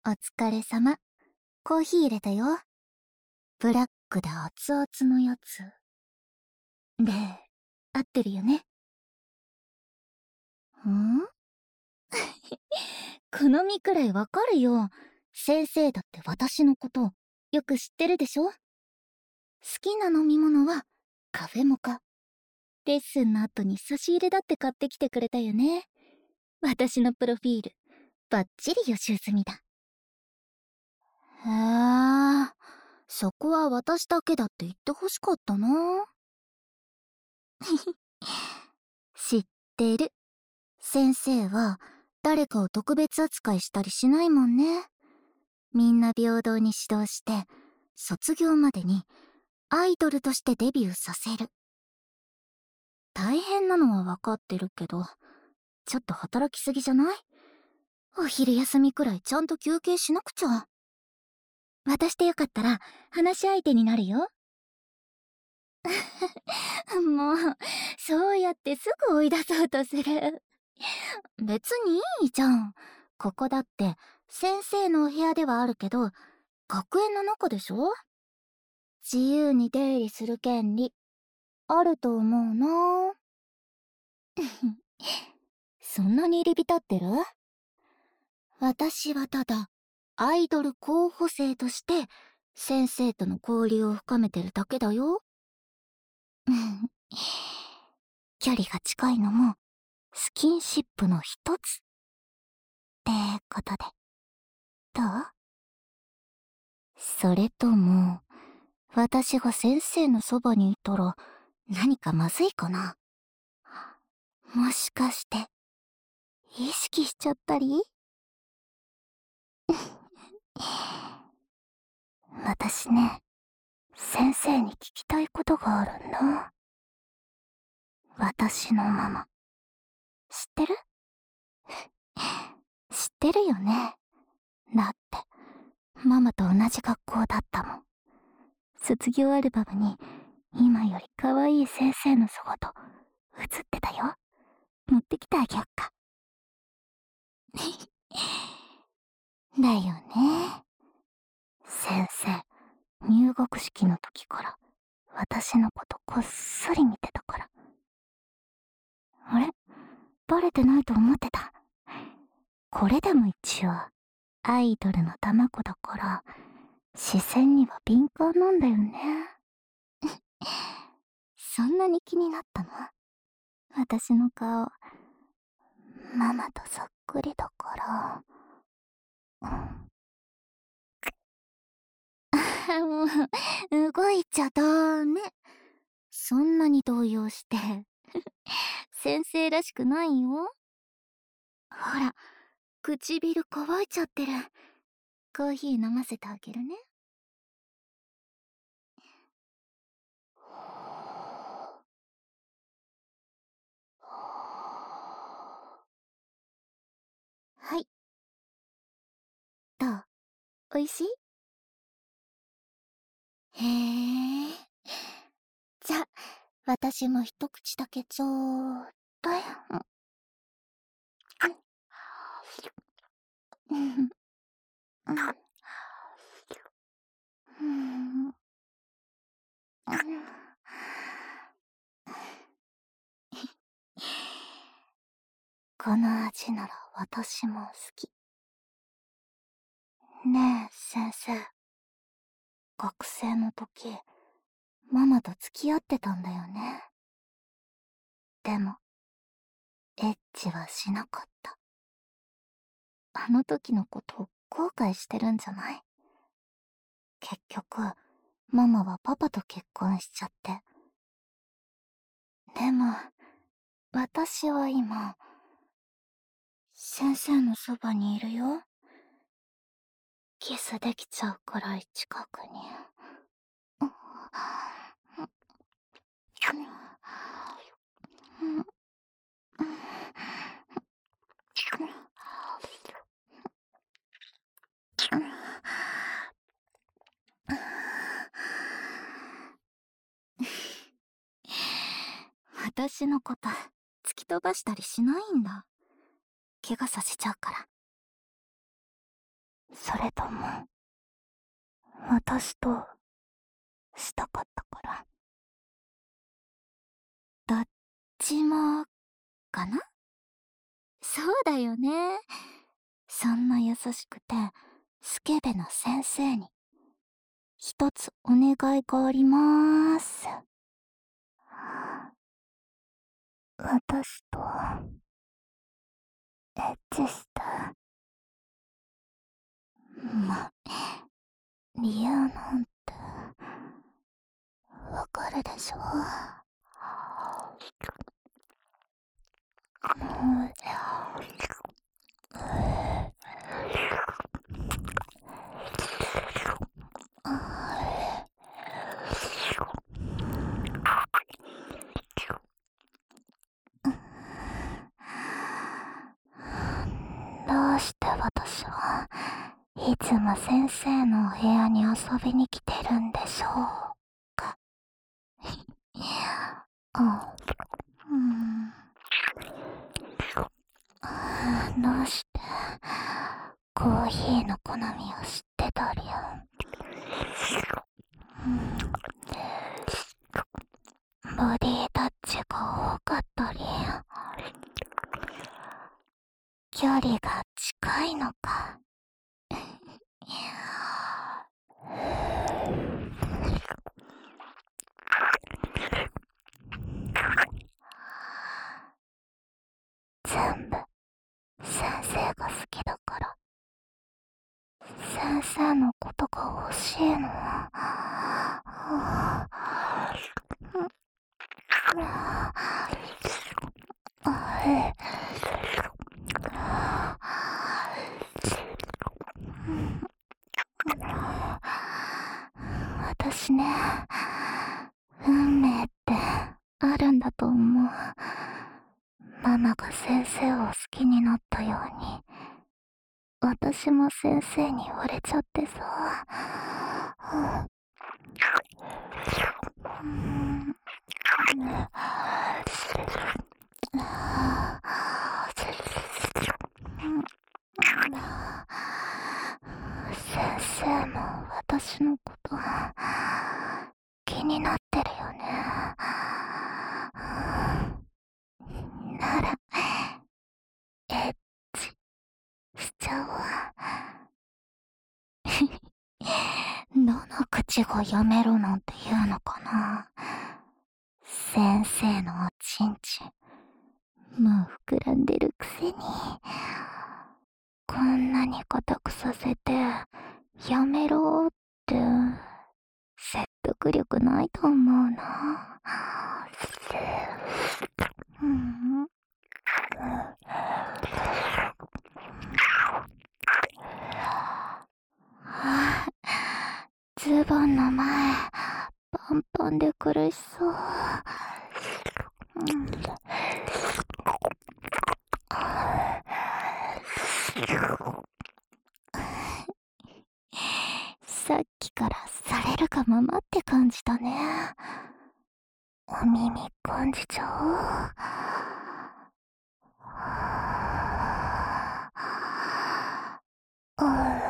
お疲れ様。コーヒー入れたよ。ブラックで熱々のやつ。で、合ってるよね。ん好みくらいわかるよ。先生だって私のことよく知ってるでしょ。好きな飲み物はカフェモカ。レッスンの後に差し入れだって買ってきてくれたよね。私のプロフィールバッチリ予習済みだ。へえ、そこは私だけだって言ってほしかったな。知ってる。先生は誰かを特別扱いしたりしないもんね。みんな平等に指導して卒業までにアイドルとしてデビューさせる。大変なのは分かってるけど、ちょっと働きすぎじゃない？お昼休みくらいちゃんと休憩しなくちゃ。私でよかったら話し相手になるよ。もうそうやってすぐ追い出そうとする。別にいいじゃん。ここだって先生のお部屋ではあるけど、学園の中でしょ。自由に出入りする権利あると思うな。そんなに入り浸ってる？私はただアイドル候補生として先生との交流を深めてるだけだよ。距離が近いのもスキンシップの一つってことでどう？それとも私が先生のそばにいたら何かまずいかな？もしかして意識しちゃったり？私ね、先生に聞きたいことがあるんだ。私のママ知ってる？知ってるよね。だってママと同じ学校だったもん。卒業アルバムに今より可愛い先生の姿写ってたよ。持ってきてあげよっか。だよね。先生、入学式の時から私のことこっそり見てたから。あれ？バレてないと思ってた。これでも一応アイドルの卵だから視線には敏感なんだよね。そんなに気になったの？私の顔ママとそっくりだから。もう動いちゃダメ。そんなに動揺して先生らしくないよ。ほら、唇乾いちゃってる。コーヒー飲ませてあげるね。はい。どう？おいしい？へえ。じゃ、私も一口だけちょうだい。うん。うん。この味なら私も好き。ねえ、先生。学生の時、ママと付き合ってたんだよね。でも、エッチはしなかった。あの時のこと後悔してるんじゃない？結局、ママはパパと結婚しちゃって。でも、私は今、先生のそばにいるよ。キスできちゃうくらい近くに。私のこと突き飛ばしたりしないんだ。怪我させちゃうから。 それとも、私としたかったから？どっちも、かな？そうだよね。そんな優しくて、スケベな先生に、一つお願いがありまーす。私と、エッチして。ま、理由なんて、わかるでしょ？どうして私はいつも先生のお部屋に遊びに来てるんでしょうか？あ、どうしてコーヒーの好みを知ってたり、ボディタッチが多かったり、距離が近いのか。全部先生が好きだから。先生のことが欲しいの。私ね、運命ってあるんだと思う。ママが先生を好きになったように、私も先生に言われちゃってさ。先生も私のこと気になってるよね。なら、エッチしちゃおう。どの口がやめろなんて言うのかな。先生のおちんちん、もう膨らんでるくせに。こんなに硬くさせて、やめろって、説得力ないと思うな。うん。ズボンの前、パンパンで苦しそう。さっきからされるがままって感じだね。お耳感じちゃう。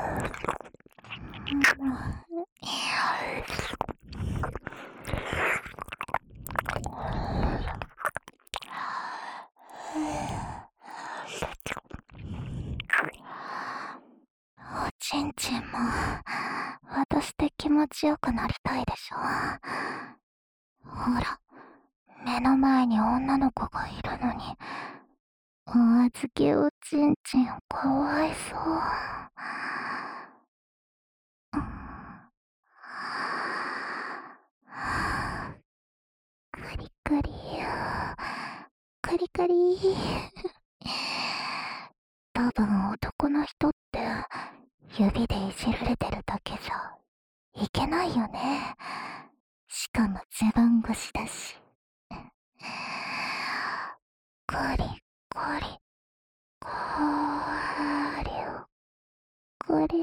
おちんちんも私で気持ちよくなりたいでしょ。ほら、目の前に女の子がいるのに、お預けおちんちんかわいそう。カリカリ、カリカリ。多分男の人って指でいじられてるだけじゃいけないよね。しかもズボン越しだし。カリカリ、カリカリ。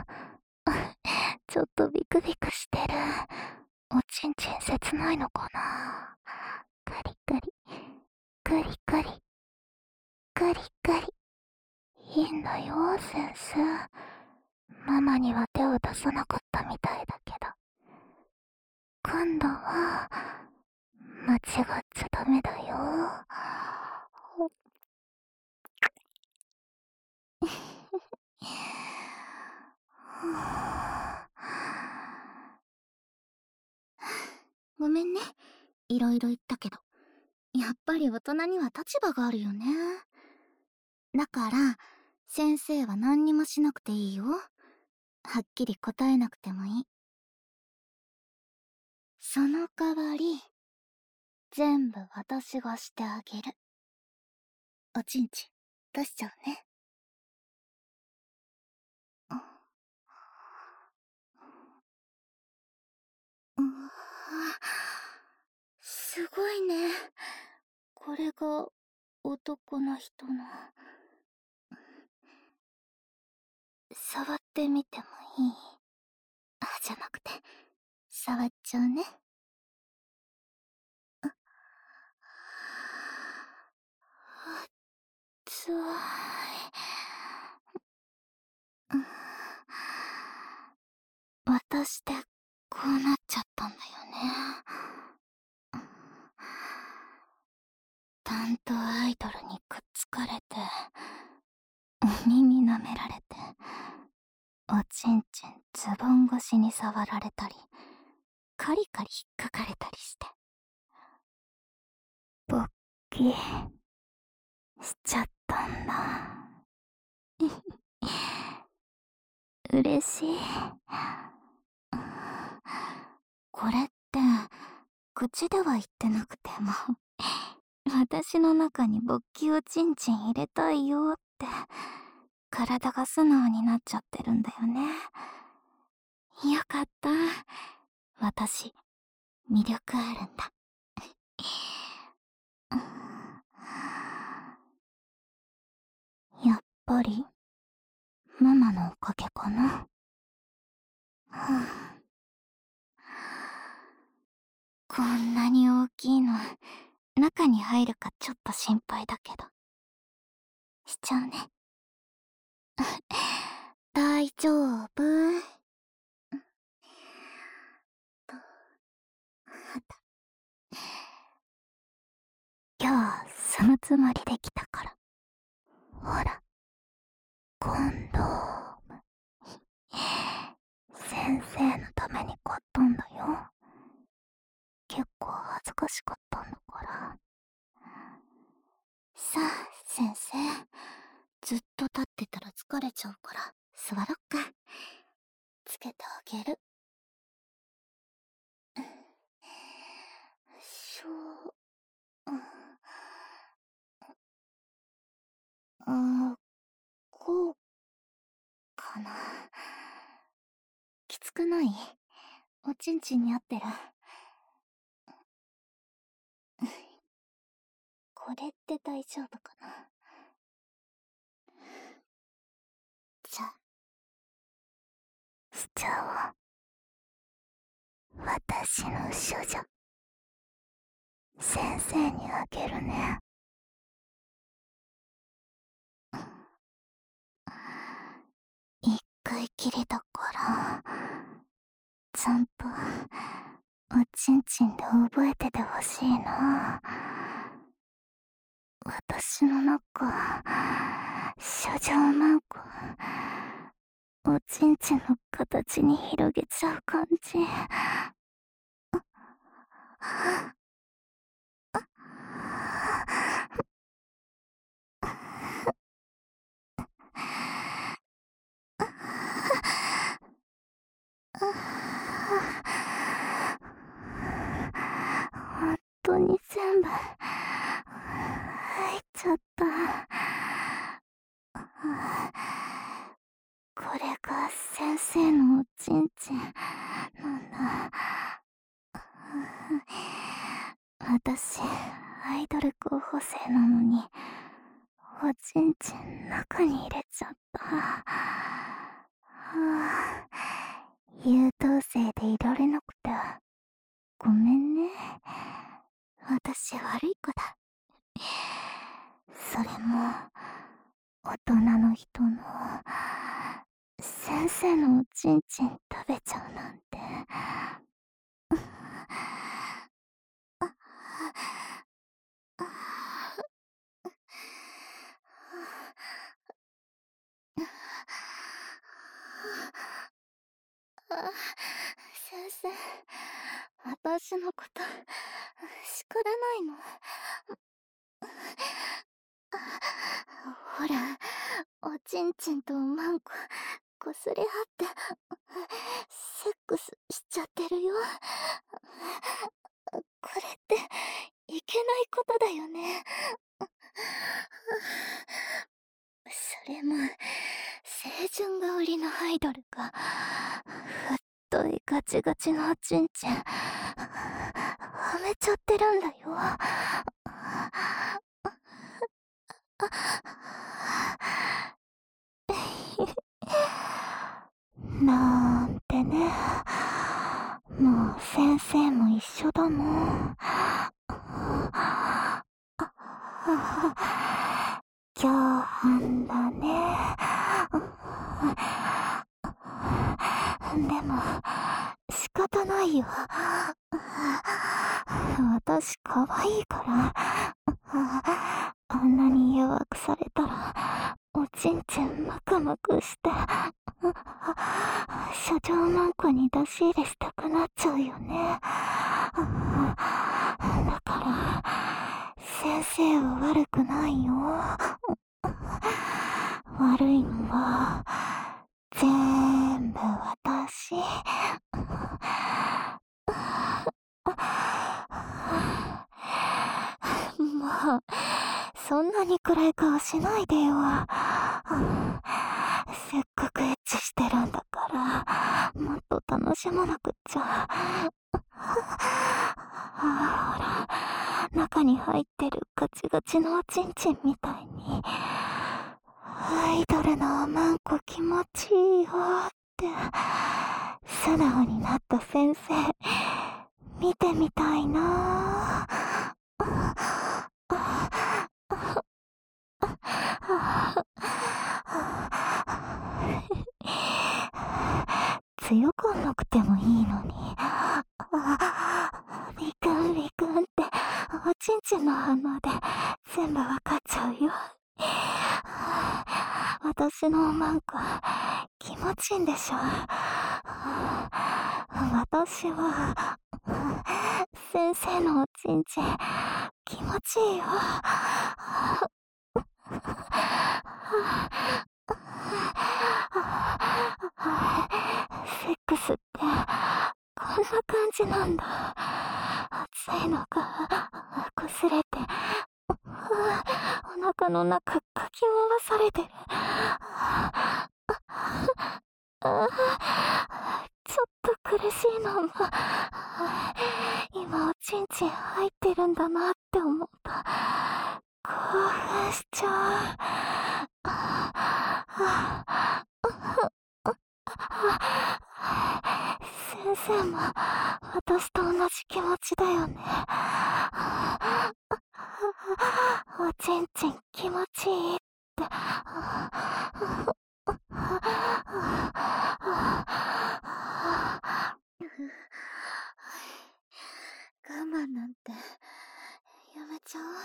ちょっとビクビクしてる。おちんちん切ないのかな。カリカリ、カリカリ、カリカリ。いいんだよ、先生。 ママには手を出さなかったみたいだけど、今度は間違っちゃダメだよ。ごめんね、いろいろ言ったけど、やっぱり大人には立場があるよね。だから先生は何にもしなくていいよ。はっきり答えなくてもいい。その代わり全部私がしてあげる。おちんちん出しちゃうね。うわ、すごいね。これが男の人の。触ってみてもいい？あ、じゃなくて触っちゃうね。つわい。私ってこうなっちゃったんだよね。担当アイドルにくっつかれて、お耳舐められて、おちんちんズボン越しに触られたり、カリカリ引っかかれたりして、勃起しちゃったんだ。嬉しい。これって口では言ってなくても私の中に勃起をちんちん入れたいよって体が素直になっちゃってるんだよね。よかった。私魅力あるんだ。やっぱりママのおかげかな。こんなに大きいの中に入るかちょっと心配だけどしちゃうね。大丈夫。今日はそのつもりできたから。ほら、コンドーム。先生のために買ったんだよ。結構恥ずかしかったんだから。さあ先生、ずっと立ってたら疲れちゃうから座ろっか。つけてあげる。しょこうかな。きつくない？おちんちんに合ってる？これって大丈夫かな。じゃあしちゃおう。私の処女先生にあげるね。一回きりだからちゃんとおちんちんで覚えててほしいな。私の中処女マークおちんちんの形に広げちゃう感じ。本当に全部入っちゃった。これが先生のおちんちんなんだ。私アイドル候補生なのにおちんちん中に入れちゃった。優等生でいられなくてごめんね。私悪い子だ。それも大人の人の先生のおちんちん食べちゃうなんて。先生、私のこと叱らないの？ほら、おちんちんとマンコこすり合ってセックスしちゃってるよ。これっていけないことだよね。それも清純が売りのアイドルが太いガチガチのおちんちんはめちゃってるんだよ。なんてね。もう先生も一緒だもん。共犯だね。でも仕方ないよ。私可愛いから。あんなに弱くされたらおちんちんムクムクして社長なんかに出し入れしたくなっちゃうよね。だから先生は悪くないよ。悪いのは全部私。もうそんなに暗い顔しないでよ。せっかくエッチしてるんだからもっと楽しまなくっちゃ。ほら、中に入ってるガチガチのおちんちんみたいにアイドルのおまんこ気持ちいいよって素直になった先生見てみたいな。強くなくてもいいのに。ビクンビクンっておちんちんの反応で全部わかっちゃうよ。私のおまんこ気持ちいいんでしょ。私は先生のおちんちん気持ちいいよ。セックスってこんな感じなんだ。熱いのが擦れてお腹の中かき回されてる。ちょっと苦しいのも今おちんちん入ってるんだなって思うと興奮しちゃう。先生も私と同じ気持ちだよね。おちんちん気持ちいいって。我慢なんてやめちゃおう。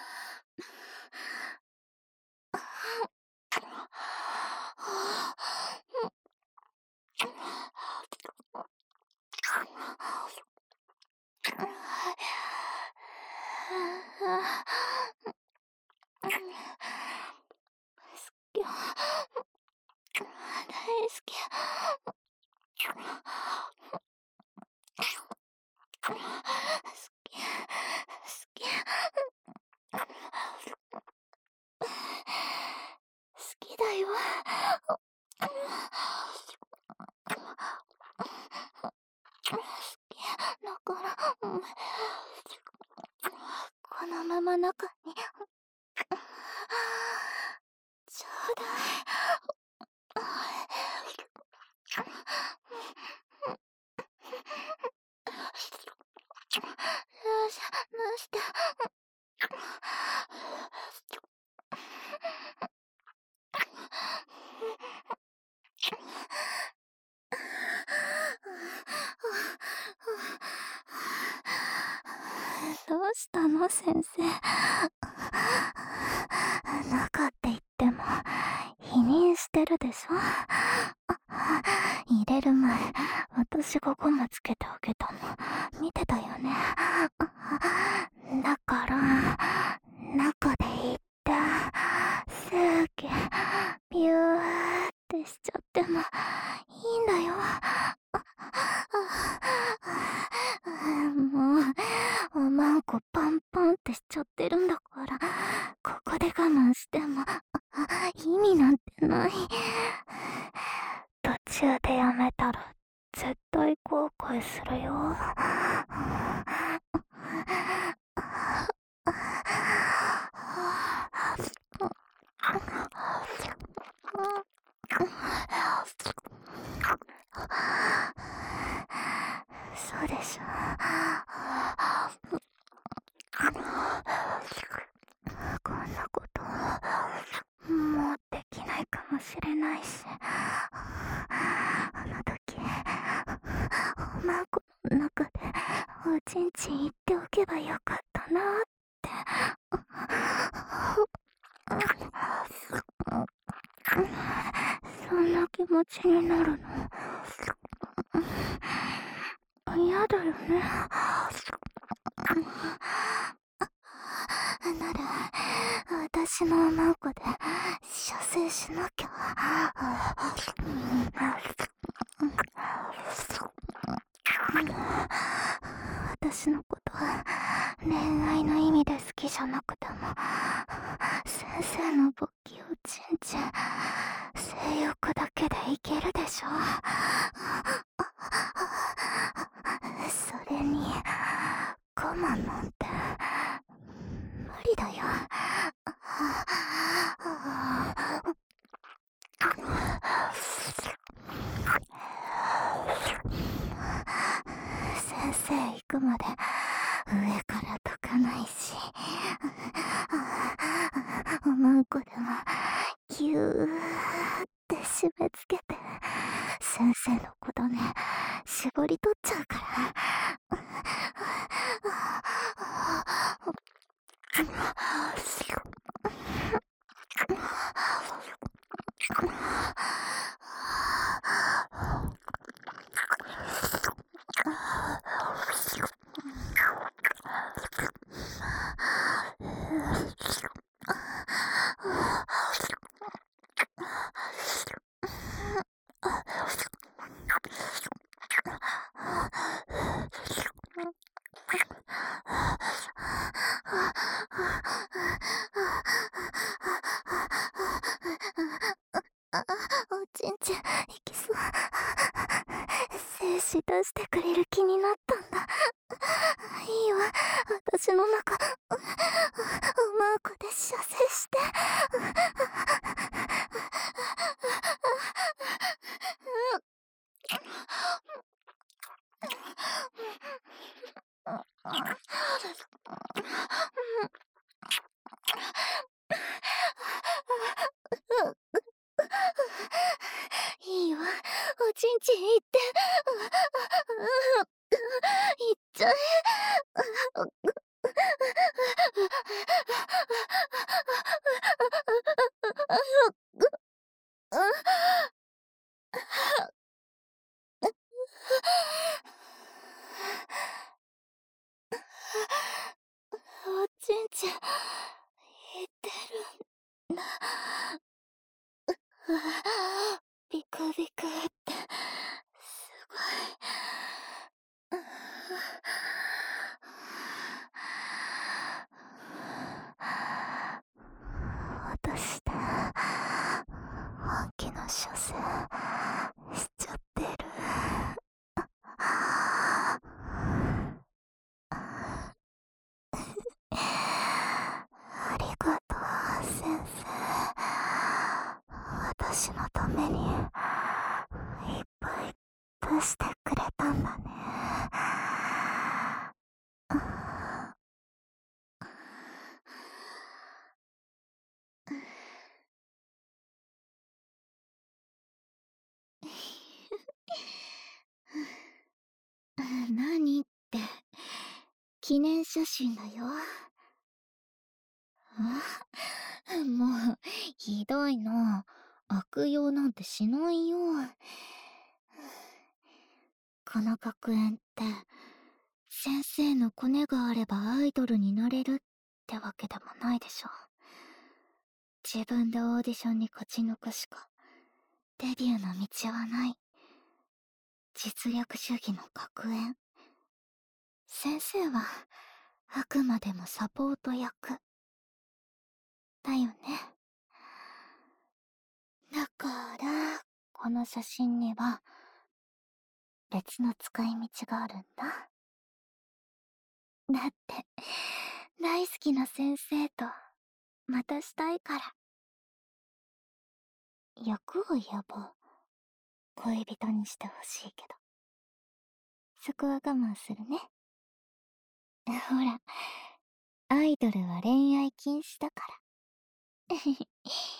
大好き。好き。好きだよ。好きだから、このまま中にちょうだい。よし、なして。 よ先生。中って言っても否認してるでしょ。入れる前私がゴムつけてあげたの見てたよね。だから中でいいってすげビューってしちゃってもいいんだよ。もうおまんこパンパンってしちゃってるんだから、ここで我慢しても意味なんてない。途中でやめたら絶対後悔するよ。そうでしょ。こんなこともうできないかもしれないし、あの時おまんこの中でおちんちん言っておけばよかったなって。そんな気持ちになるの嫌だよね。なら私のおまんこで射精しなきゃ。私のことは恋愛の意味で好きじゃなくても先生の勃起をちんちん性欲だけでいけるでしょ。それに我慢なんて無理だよ。先生行くまで上から解かないし、おまんこでもギューって締め付けて先生のことね絞り取っちゃうから。おちんちんいきそう。精子出してくれる気になったんだ。いいわ、私の中おまんこで射精して。いいわ、おちんちんいって。いっちゃえ。おちんちんいってるんだ。ビクビクってすごい。私で本気の射精しちゃってる。ありがとう先生。私のためにいっぱい出してくれたんだね。何って記念写真だよ。 もう、ひどいな。悪用なんてしないよ。この学園って、先生のコネがあればアイドルになれるってわけでもないでしょ。自分でオーディションに勝ち抜くしか、デビューの道はない。実力主義の学園。先生は、あくまでもサポート役。だよね。だから、この写真には、別の使い道があるんだ。だって、大好きな先生と、またしたいから。欲を言えば、恋人にしてほしいけど。そこは我慢するね。ほら、アイドルは恋愛禁止だから。